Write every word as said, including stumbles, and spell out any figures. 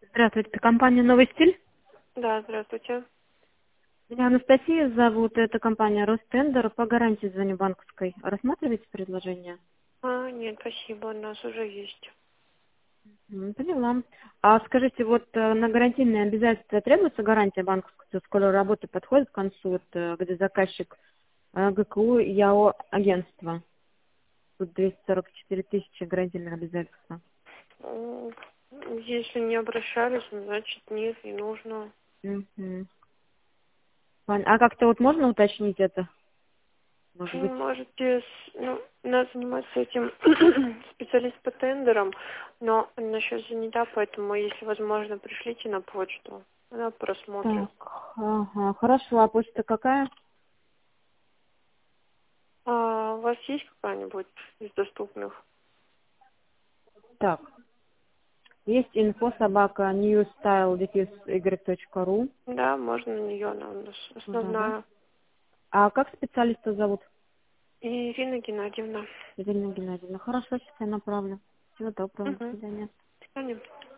Здравствуйте, это компания «Новый стиль». Да, здравствуйте. Меня Анастасия зовут, это компания «Ростендер». По гарантии звоню банковской. Рассматриваете предложение? А, нет, спасибо, у нас уже есть. М, Поняла. А скажите, вот э, на гарантийные обязательства требуется гарантия банковская, скоро работа подходит к концу, вот, э, где заказчик э, ГКУ и ЯО агентство. Тут двести сорок четыре тысячи гарантийных обязательств. М, Если не обращались, ну, значит нет, не нужно. Мгм. Пон- А как-то вот можно уточнить это? Может быть? М, Можете, с- ну, у нас занимается этим специалист по тендерам, но она сейчас занята, поэтому, если возможно, пришлите на почту. Она просмотрит. Так, ага, хорошо. А почта какая? А у вас есть какая-нибудь из доступных? Так, есть инфо собака newstyle-y.ru. Да, можно на нее, она у нас Ага, да. основная. А как специалиста зовут? Ирина Геннадьевна. Ирина Геннадьевна. Хорошо, сейчас я направлю. Всего доброго, до Угу. свидания. До свидания.